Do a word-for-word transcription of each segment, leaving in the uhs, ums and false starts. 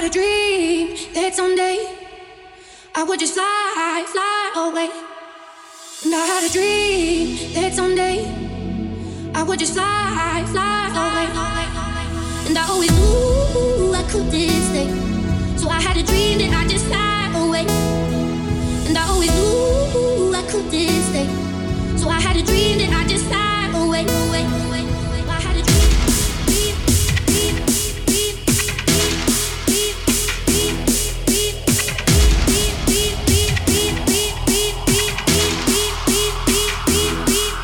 had a dream that someday I would just fly, fly away. And I had a dream that someday I would just fly, fly away. And I always knew I couldn't stay, so I had a dream that I just fly away. And I always knew I couldn't stay, so I had a dream that I just fly away, away, away. I had a dream, dream, dream, dream, dream, dream, dream, dream, dream, dream, dream, dream, dream, dream, dream, dream, dream, dream, dream,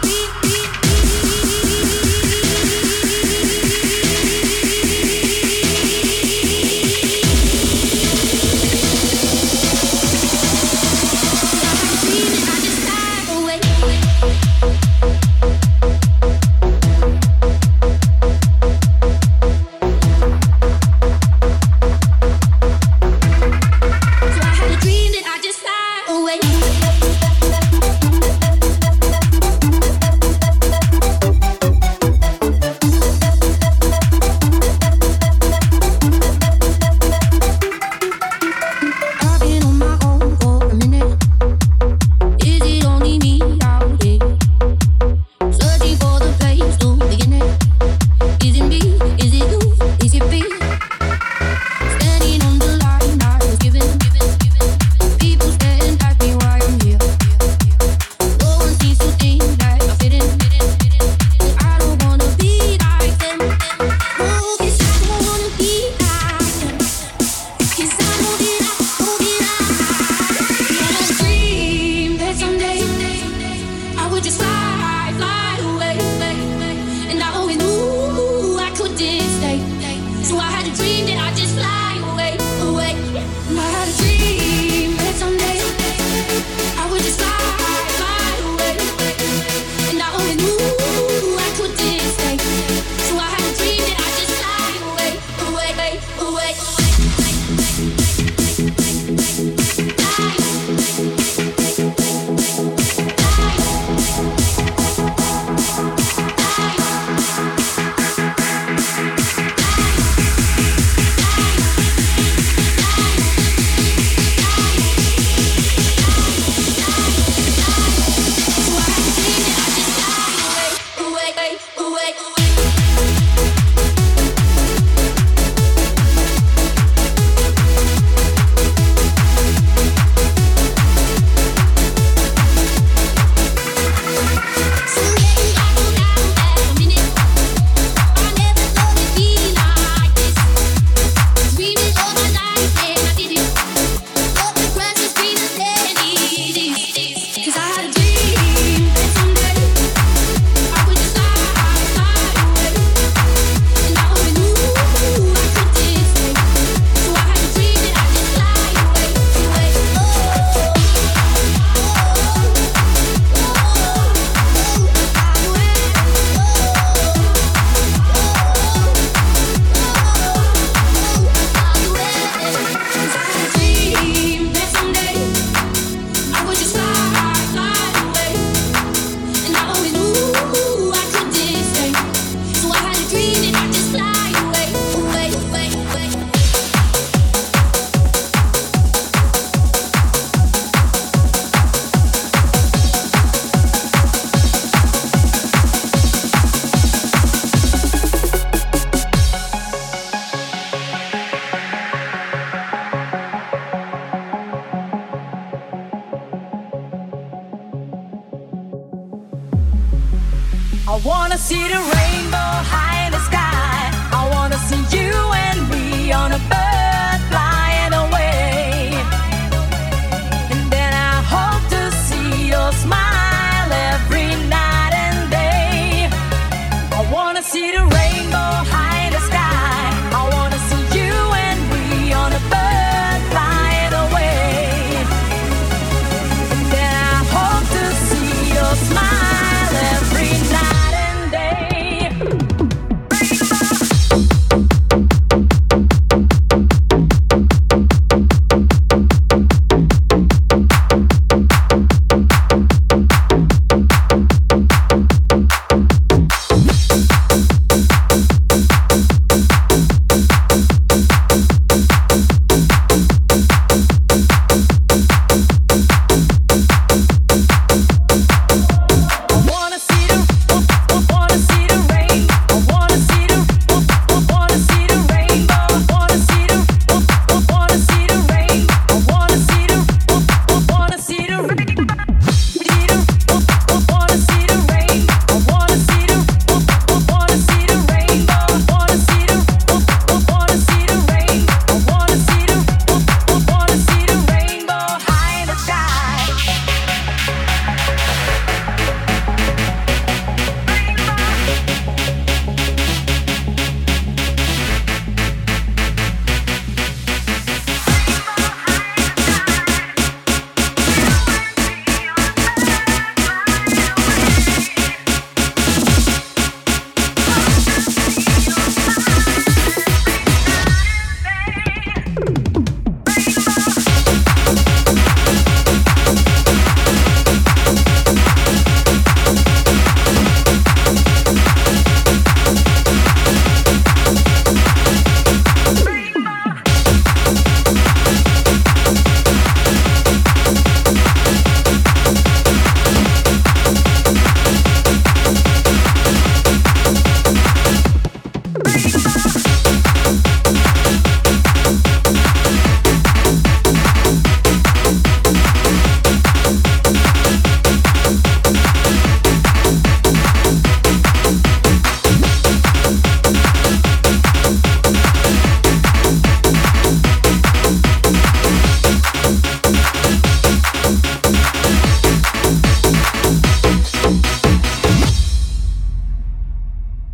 Bye.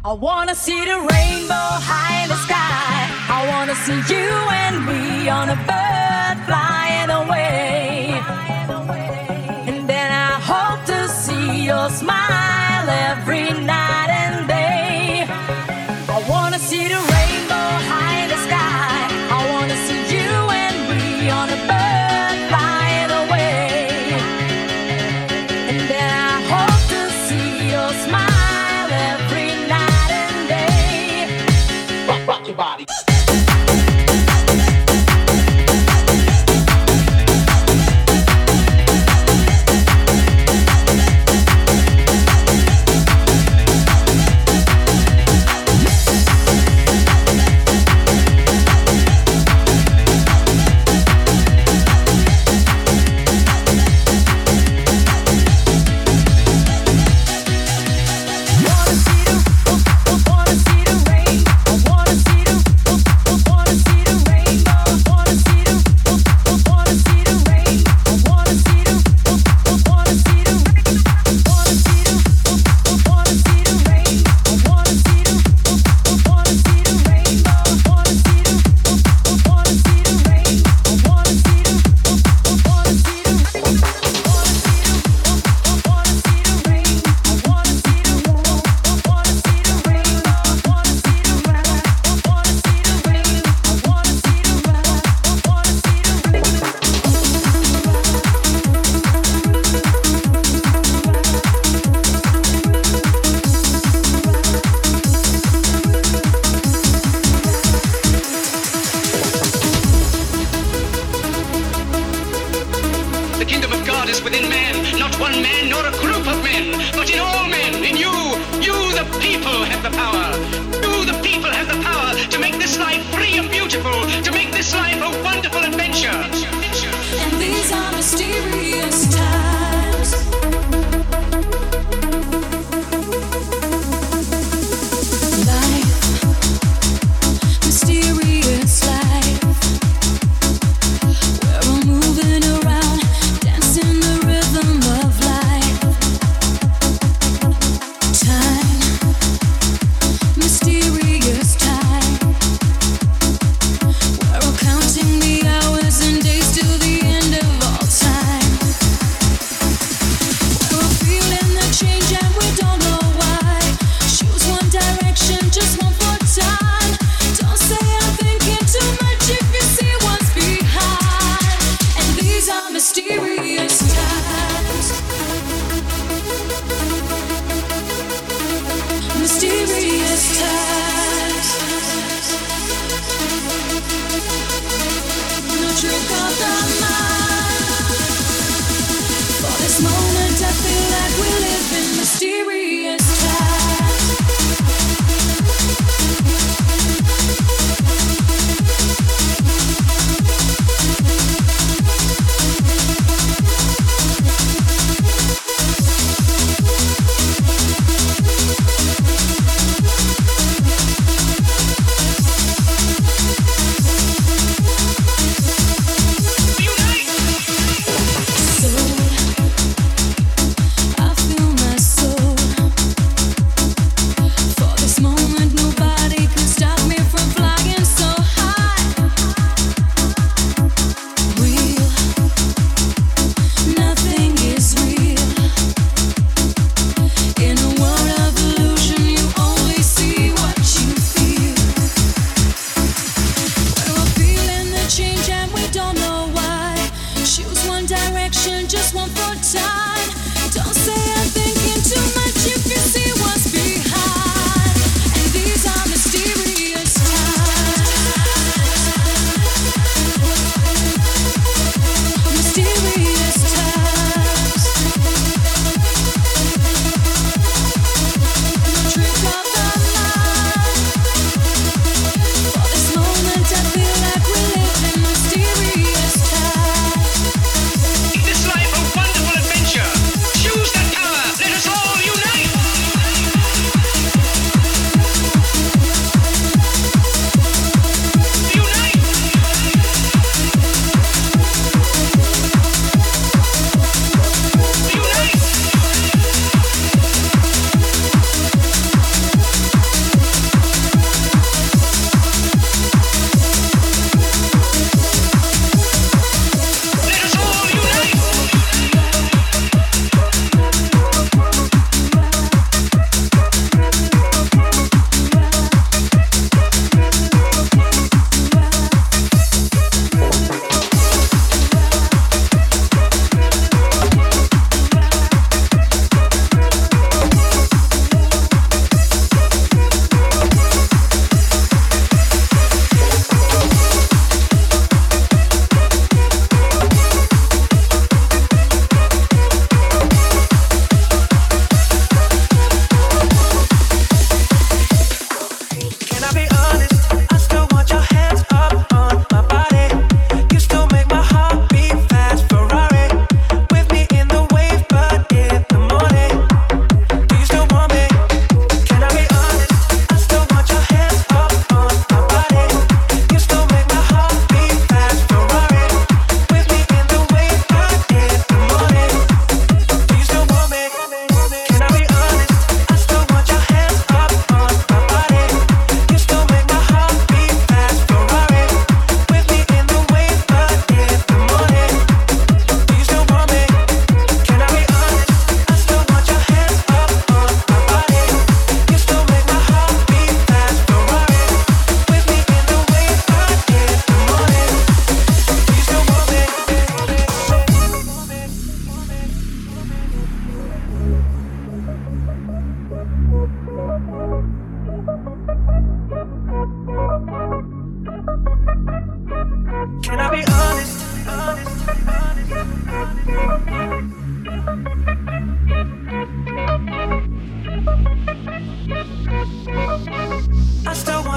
I wanna see the rainbow high in the sky. I wanna see you and me on a bird flying away. And then I hope to see your smile every night and day. I wanna see the rainbow high in the sky. I wanna see you and me on a bird flying away. And then I hope to see your smile every night and day. Rock, rock your body.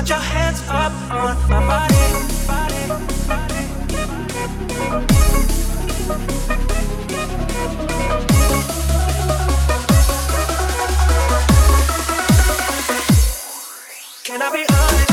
Put your hands up on my body. Can I be honest?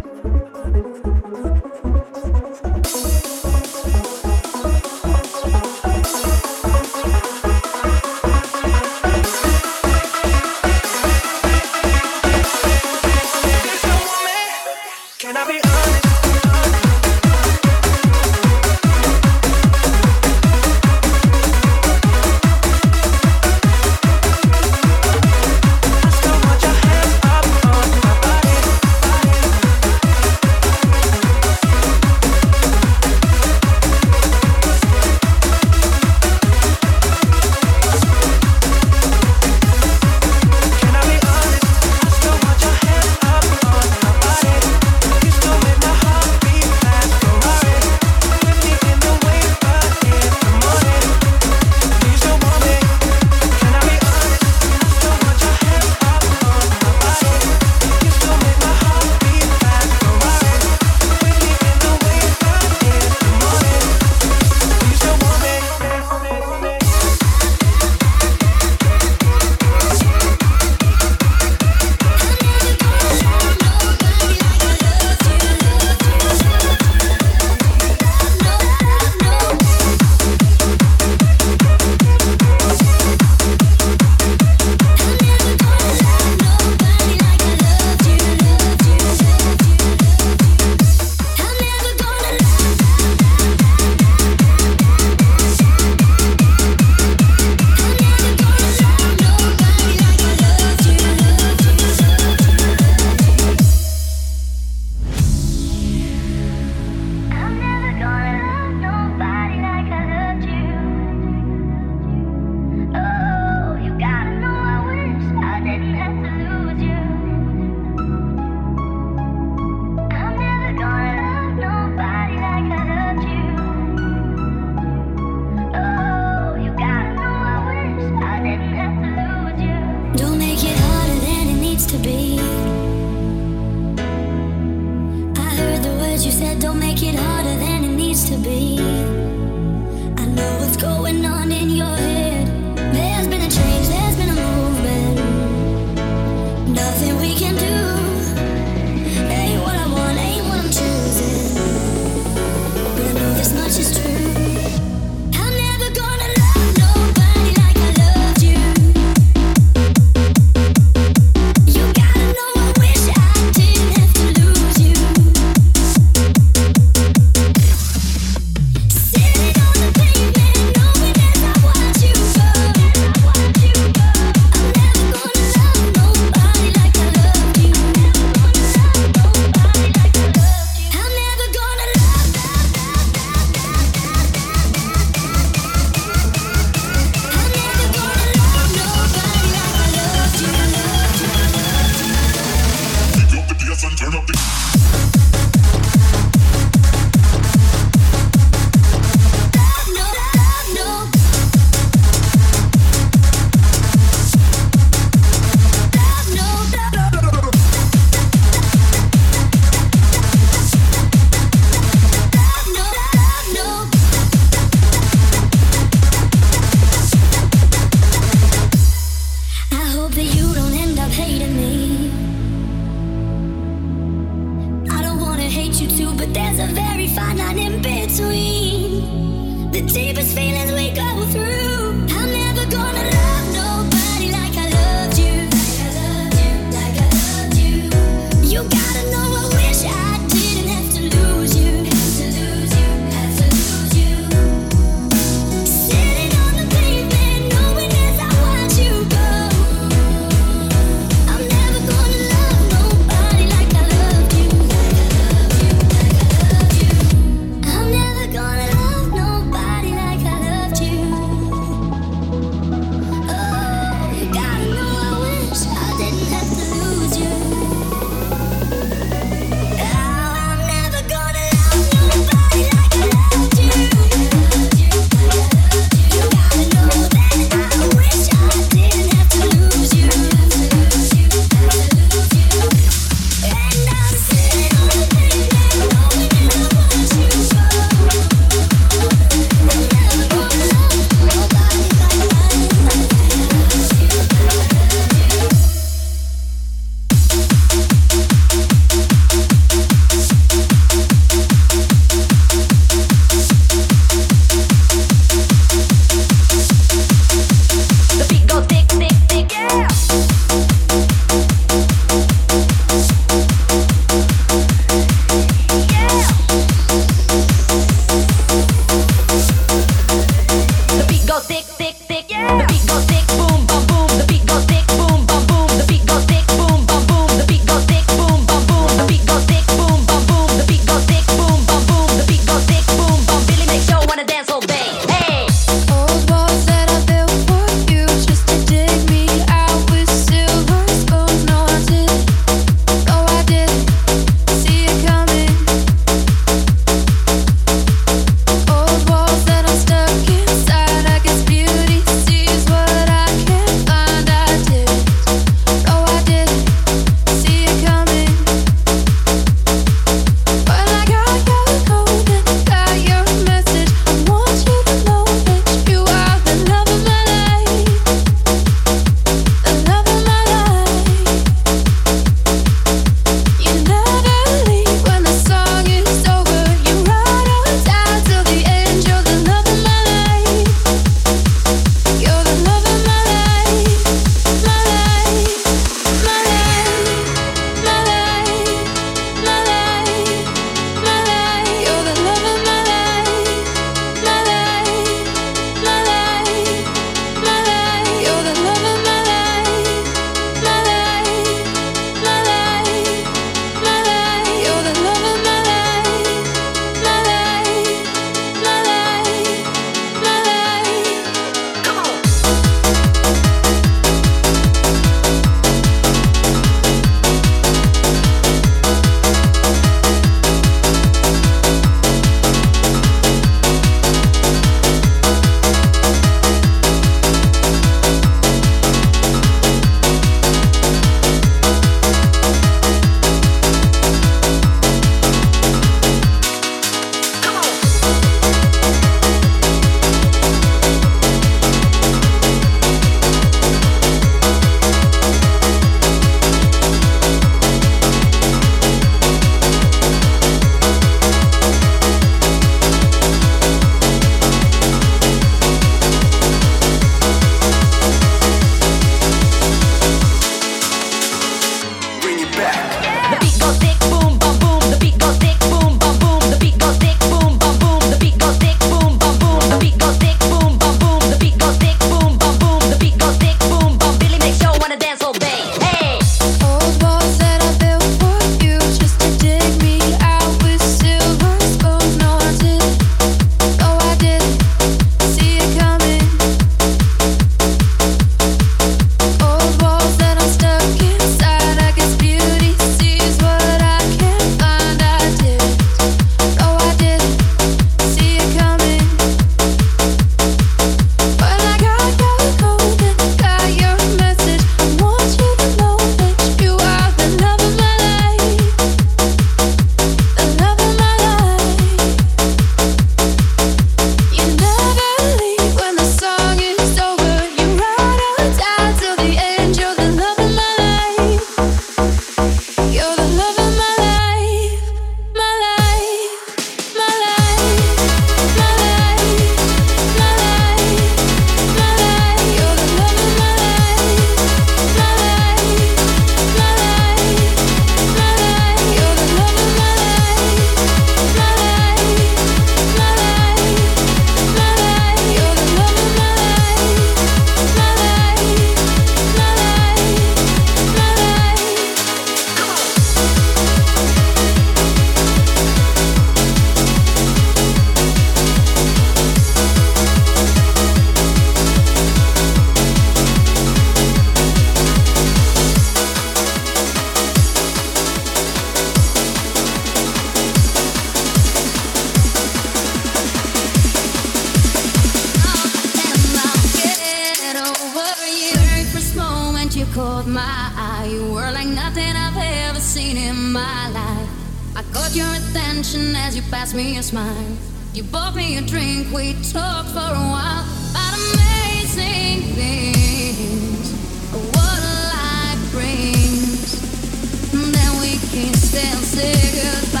my eye. You were like nothing I've ever seen in my life. I caught your attention as you passed me a smile. You bought me a drink, we talked for a while about amazing things, what life brings. Then we kissed and said goodbye.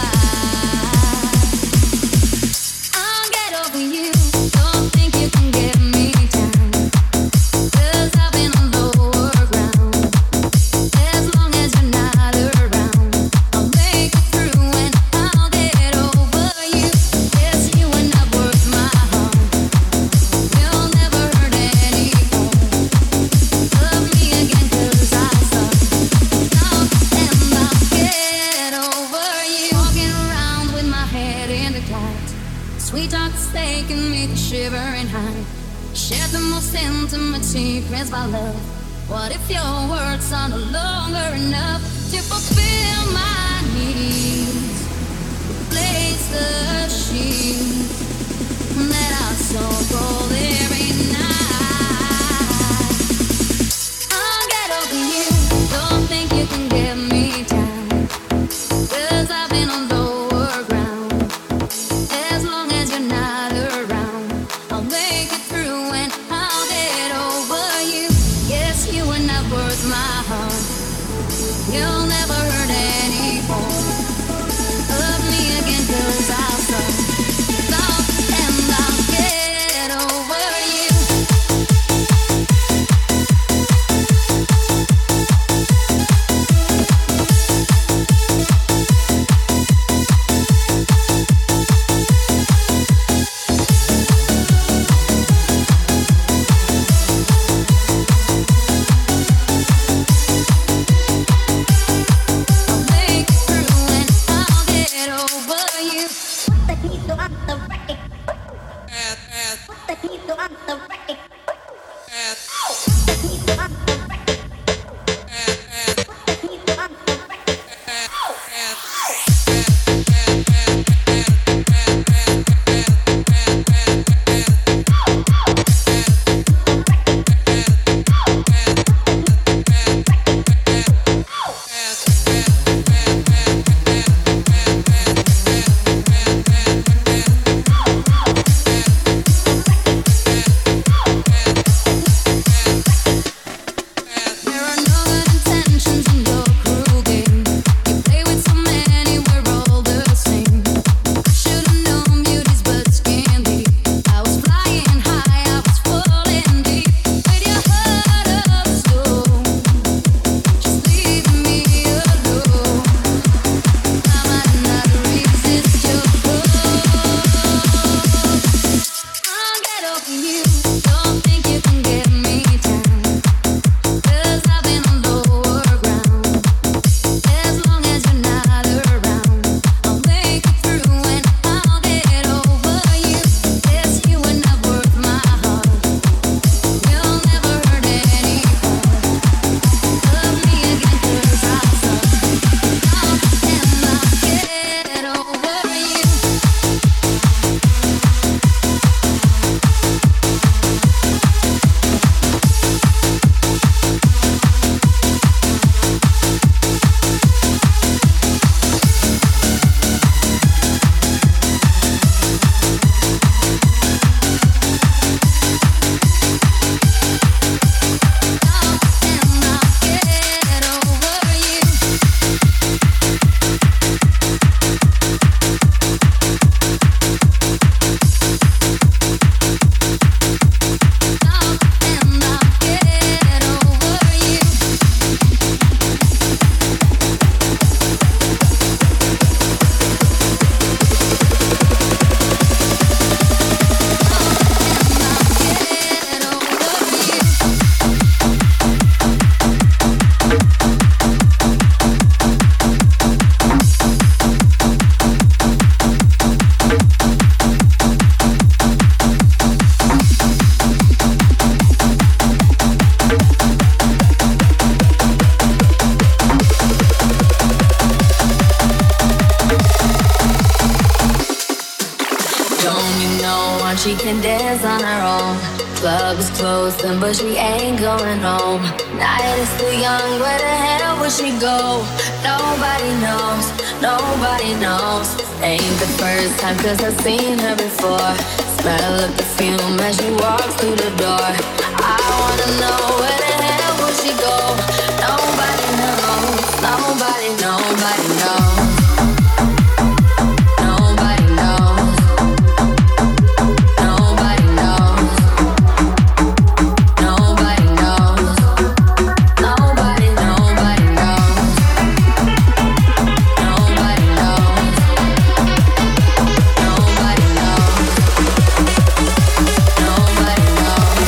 I'll get over you, don't think you can get me down, 'cause I've been on lower ground. As long as you're not around, I'll make it through and I'll get over you. Yes, you are not worth my heart. You'll never hurt anyone. Love me again 'cause I suck. Now and I'll get over you. Walking around with my head in the clouds. Sweet talk's taking me to shivering high. Share the most intimate secrets about love. What if your words are no longer enough to fulfill my needs? Replace the sheets that are so cold every night. I'll get over you, don't think you can get me down, 'cause I've been on lower ground. As long as you're not around, I'll make it through and I'll get over you. Yes, you are not worth my heart. You'll never hurt anyone. Love me again 'cause I'll suck. Stop and I'll get over you. I'll make it through and I'll get over you. The needle on the record. The needle on the record. The needle on the record. The needle on the record. There are no good intentions in your cruel game. You play with so many, we're all the same. I should've known beauty's but skin deep. I was flying high, I was falling deep. With your heart of stone, just leave me alone. I might not resist your pull. I'll get over you, don't think you can get me down, 'cause I've been on lower ground. As long as you're not around, I'll make it through and I'll get over you. Yes, you are not worth my heart. You'll never hurt anyone. Love me again 'cause I suck. Stop and I'll get over you. Don't you know when she can dance on her own? Club is closing, but she ain't going home. Night is too young, where the hell would she go? Nobody knows, nobody knows. Ain't the first time, cause I've seen her before. Smell of perfume as she walks through the door. I wanna know, where the hell would she go? Nobody knows, nobody, nobody knows. Nobody knows.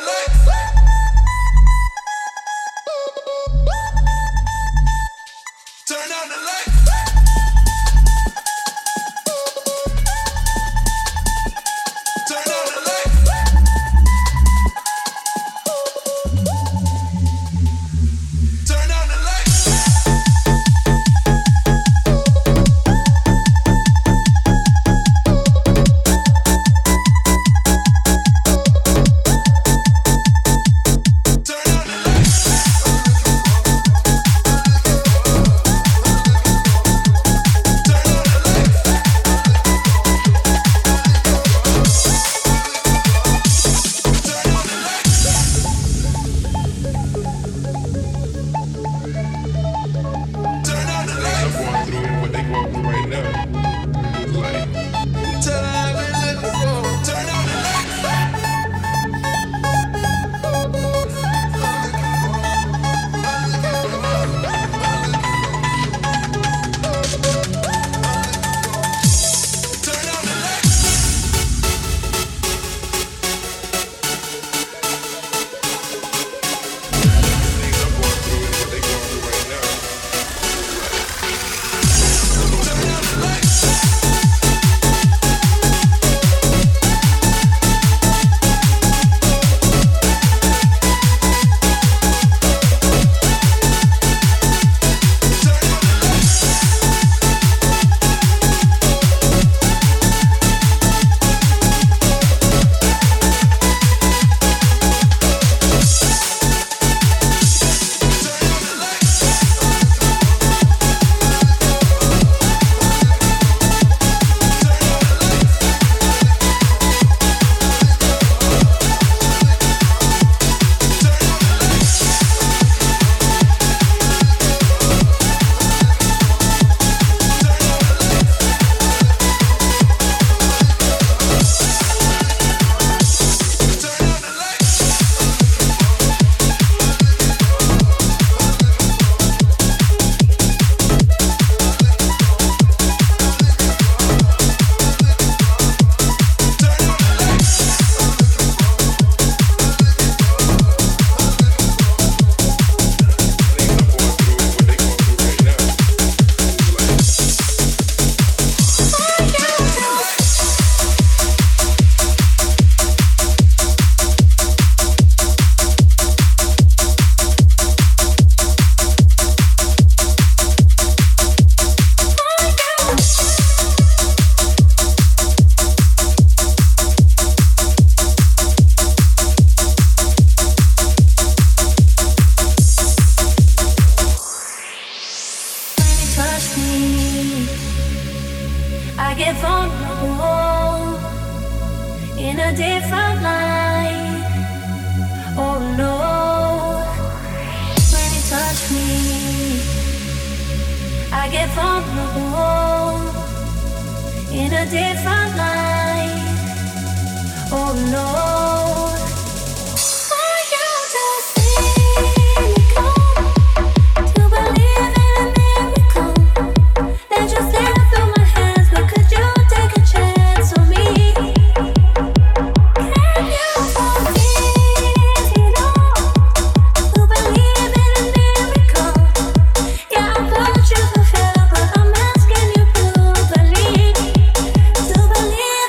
To believe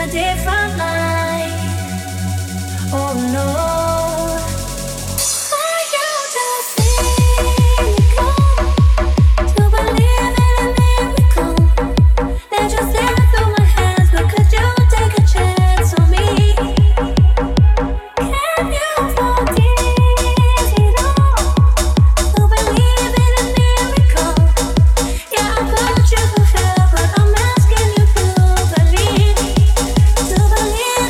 a different life. Oh no. Believe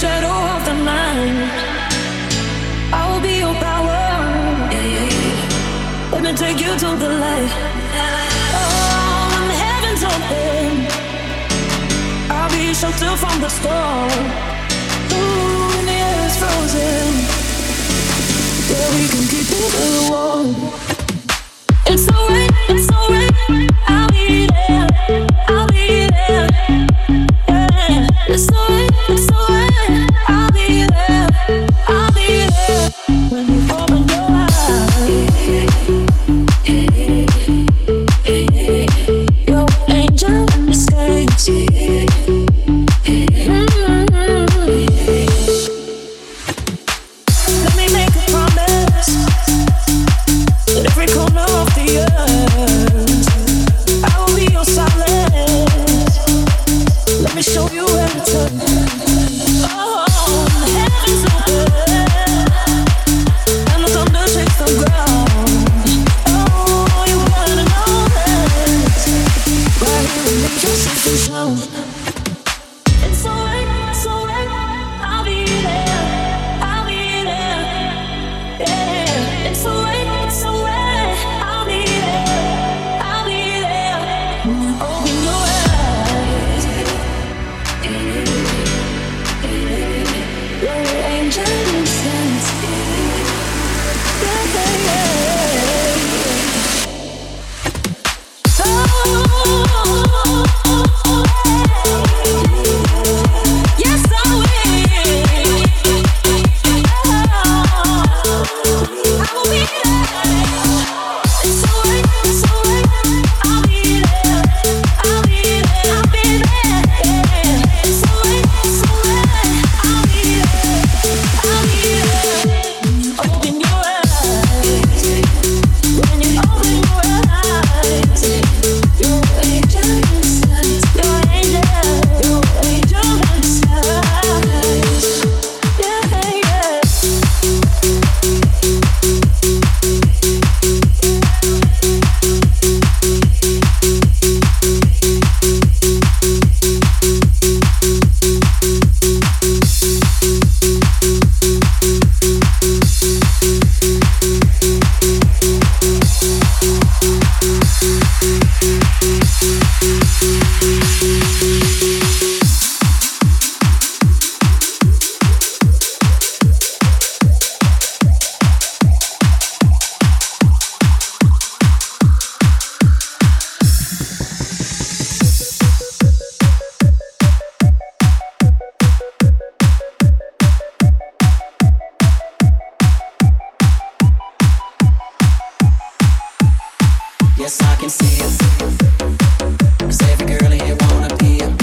shadow of the night. I will be your power. Let me take you to the light. Oh, when the heavens open, I'll be your shelter from the storm. Ooh, when the air is frozen, yeah, we can keep it warm. It's alright, it's alright. I'll be there, I'll be there. Yeah, it's alright, it's alright. I'll be there, I'll be there. When you open your eyes, your angel escapes. Let me make a promise that every corner of the earth I will be your silence. Let me show you where to turn. Oh, the heavens open and the thunder shakes the ground. Oh, you wanna know this? Right here and make yourself feel sound. It's alright, it's alright. I'll be there, I'll be there. Yeah, it's alright, it's alright. I'll be there, I'll be there. When you open your eyes, your angel sends. Yeah, yeah, yeah. Oh, yes, I will. I will be there. It's alright, it's alright. I'll be there, I'll be there, I'll be there. Yeah, it's alright, it's alright. I'll be there, I'll be there. Open your eyes. When you open your eyes, your angel inside, your angel, your angel inside. Yeah, yeah. Yes, I can see it. 'Cause every girl in here wanna be a.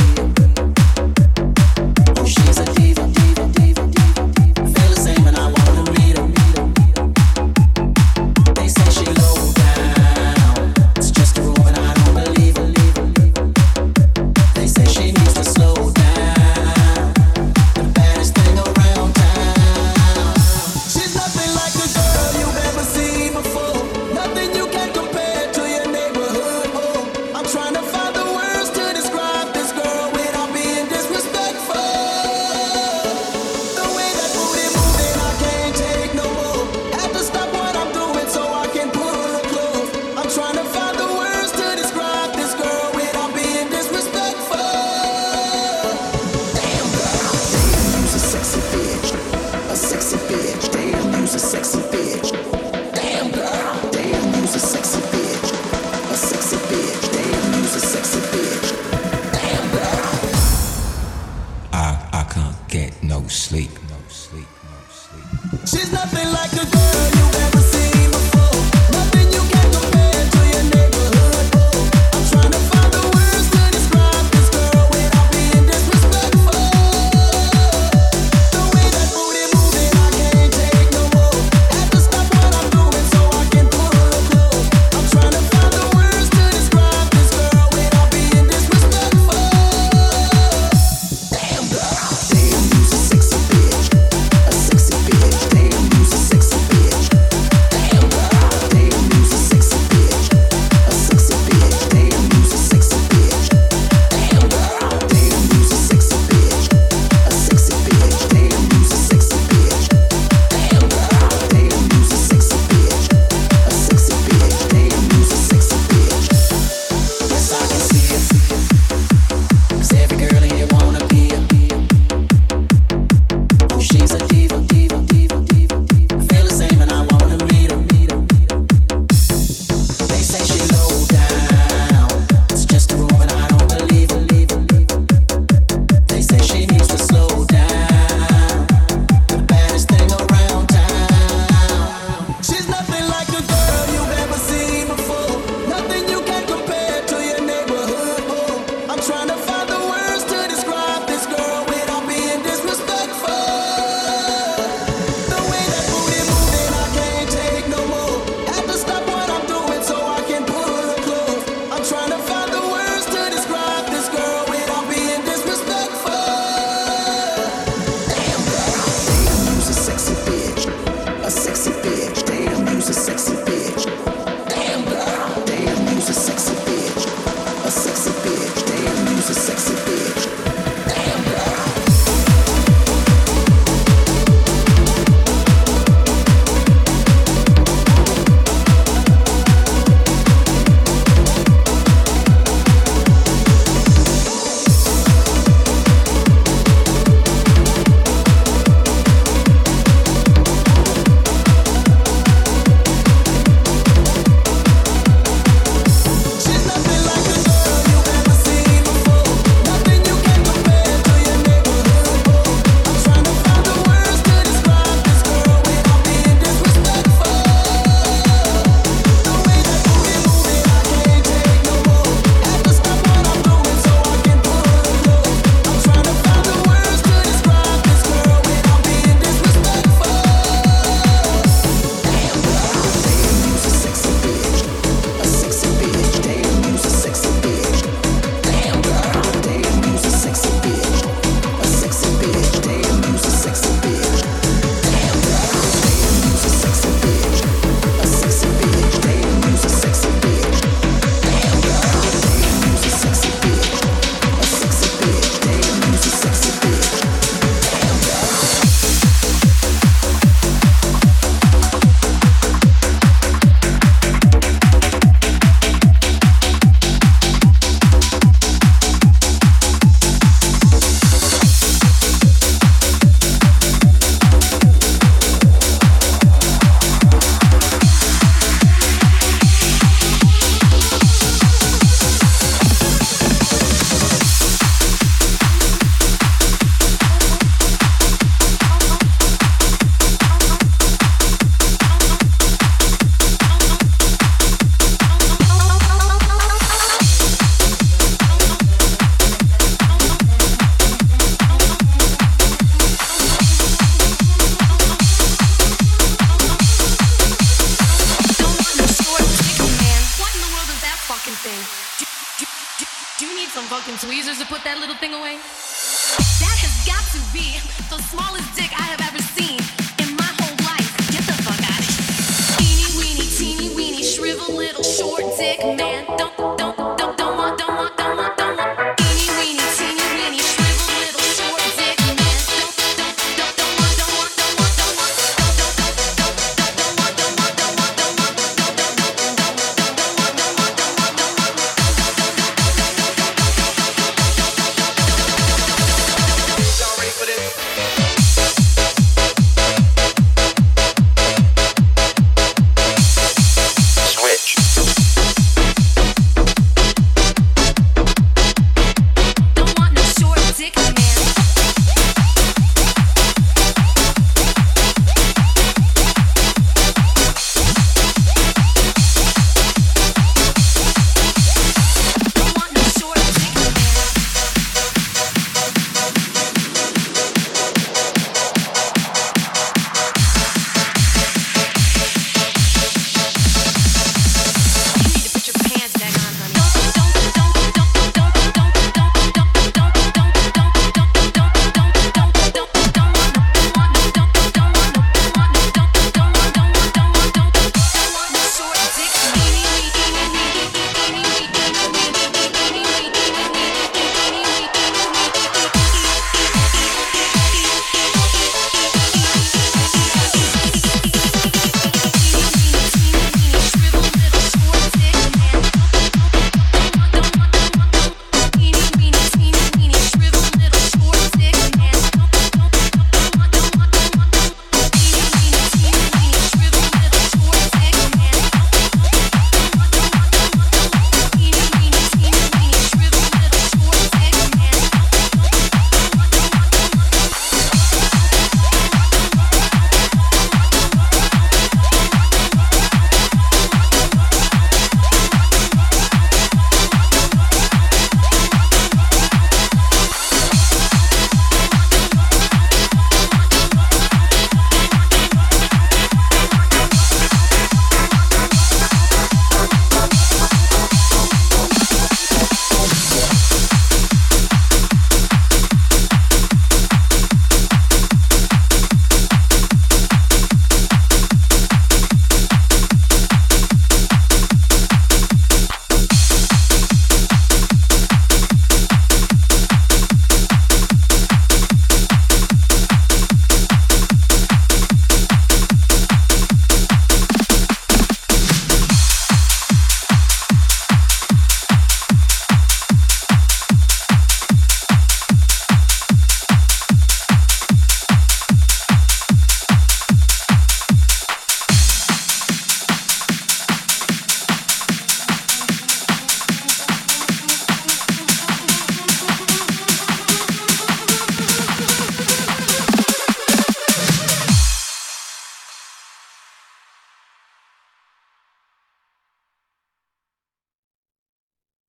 Oh, she's a diva, diva, diva, diva, diva. I feel the same and I wanna meet her. They say she low down. It's just a rumor and I don't believe it. They say she needs to slow down. The baddest thing around town. She's nothing like the girl you've ever seen before. Nothing you can compare to your neighborhood. Oh, I'm trying to find the words to describe this girl without being disrespectful. The way that booty moving, I can't take no more. Have to stop what I'm doing so I can pull her close. I'm trying to find the words to describe this girl without being disrespectful. Damn girl, damn you's a sexy bitch, a sexy bitch. Damn you's a sexy bitch. Damn girl, damn you's a sexy bitch, a sexy bitch. Damn you's a sexy bitch. Damn girl. I, I can't get no sleep, no sleep, no sleep. She's nothing like a girl you've ever seen before. Nothing you can compare to your neighborhood. Oh, I'm trying to find the words to describe this girl without being disrespectful. The way that booty moving, I can't take no more. Have to stop what I'm doing so I can pull her close. I'm trying to find the words to describe this girl without being disrespectful. Damn girl, damn you's a sexy bitch, fucking tweezers to put that little thing away? That has got to be the smallest dick I have ever seen.